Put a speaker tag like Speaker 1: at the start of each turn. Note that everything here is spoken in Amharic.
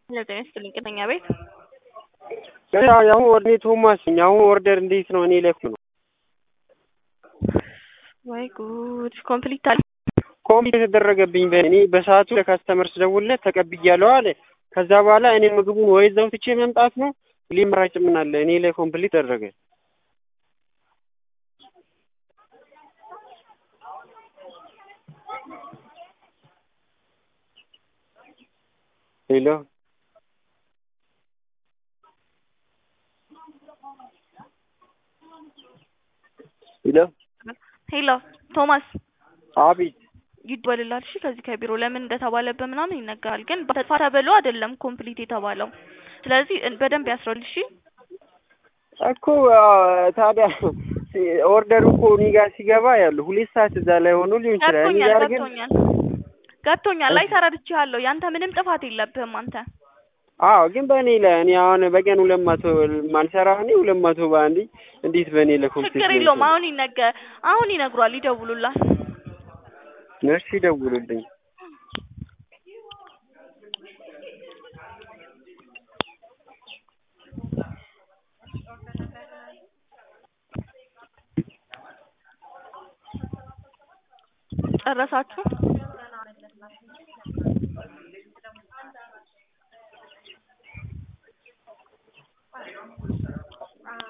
Speaker 1: ለጤና ይስጥልኝ ቤት
Speaker 2: ያው ኦርደር ቶማስ ያው ኦርደር እንዴት ነው እኔ ለኩ ነው
Speaker 1: ወይ ጉድ ኮምፕሊት
Speaker 2: የተደረገብኝ በእኔ በሰዓቱ ለካስተመር ስደውልለት ተቀብያለሁ አለ። ከዛ በኋላ እኔ ምግቡን ወይ እዛው ትቼ መምጣት ነው ሊምራጭ ምን አለ እኔ ላይ ኮምፕሊት ተደረገ። ሄሎ ሄሎ
Speaker 1: ሄሎ ቶማስ
Speaker 2: አቤት
Speaker 1: ይደወልልሃል። እሺ ከዚህ ከቢሮ ለምን እንደተባለበት ምናምን ይነገራል። ግን በተስፋ ተብሎ አይደለም ኮምፕሊት የተባለው። ስለዚህ በደንብ ያስረል። እሺ
Speaker 2: እኮ ታዲያ ኦርደሩ እኮ እኔ ጋር ሲገባ ያለው 2 ሰዓት እዛ ላይ ሆኖ ሊሆን ይችላል። እኔ ጋር ግን
Speaker 1: ገብቶኛል። ላይ ተረድቼሃለሁ። ያንተ ምንም ጥፋት የለብህም አንተ።
Speaker 2: አዎ ግን በእኔ ላይ እኔ አሁን በቀን 200 ማልሰራው እኔ 200 ባንዲ እንዴት በእኔ ለኮምፕሊት
Speaker 1: ችግር የለውም። አሁን ይነግሯል፣ ይደውሉላል።
Speaker 2: እሺ ደውሉልኝ።
Speaker 1: ጨረሳችሁ?